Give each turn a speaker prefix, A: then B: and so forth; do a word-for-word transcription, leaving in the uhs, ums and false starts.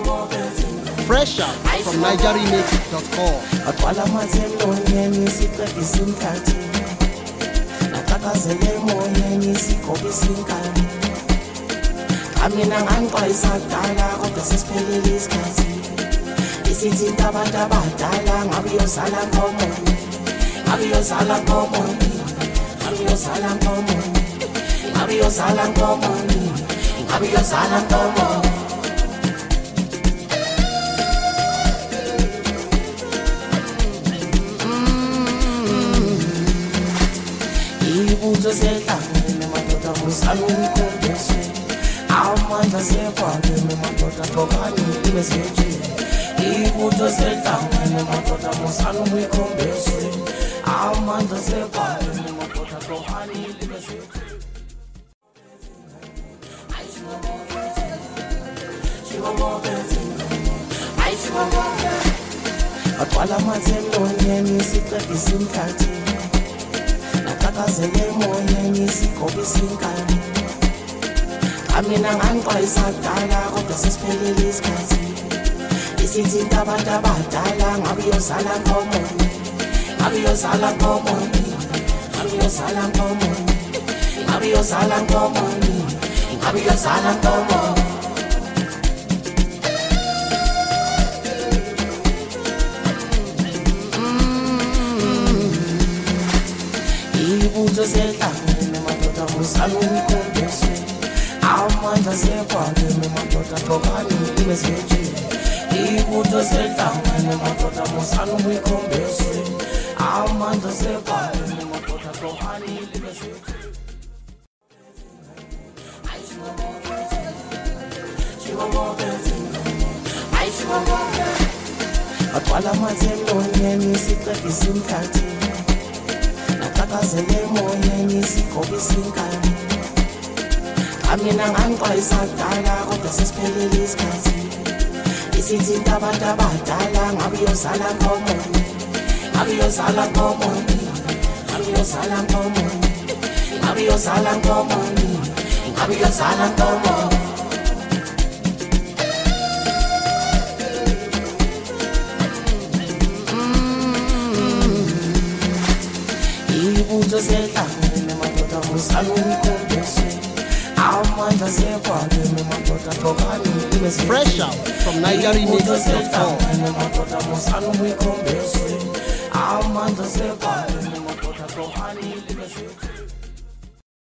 A: Fresh out from niger remix dot com.
B: Atwala mazemlonyeni siqeda isikhathi nathakazele emoyeni sigobe isinkani amina ngangixwayisa kudala kodwa sesiphelile isikhathi isithinta abantu abadala ngabe uyozala ngomoni ngabe uyozala ngomoni ngabe uyozala ngomoni ngabe uyozala ngomoni ngabe uyozala ngomoni Ibuzo sehlangene madoda musaluni kondeswe amandla sekwakhe madoda tokani imeseji Ibuzo sehlangene madoda musaluni kondeswe amandla sekwakhe madoda tokani imeseji Atwala mazemlonyeni siqeda isikhathi nathakazele emoyeni sigobe isinkani amina ngangixwayisa kudala kodwa sesiphelile isikhathi isithinta abantu abadala ngabe uyozala ngomoni ngabe uyozala ngomoni ngabe uyozala ngomoni ngabe uyozala ngomoni ngabe uyozala ngomoni Ibuzo sehlangene madoda musaluni kondeswe amandla sekwakhe madoda tokani imeseji Ibuzo sehlangene madoda musaluni kondeswe amandla sekwakhe madoda tokani imeseji Atwala mazemlonyeni siqeda isikhathi nathakazele emoyeni sigobe isinkani amina ngangixwayisa kudala kodwa sesiphelile isikhathi isithinta abantu abadala ngabe uyozala ngomoni ngabe uyozala ngomoni ngabe uyozala ngomoni ngabe uyozala ngomoni ngabe uyozala ngomoni Ibuzo sehlangene madoda musaluni kondeswe amandla sekwakhe madoda tokani imeseji
A: Fresh out from niger remix dot com.
B: madoda musaluni kondeswe amandla sekwakhe madoda tokani imeseji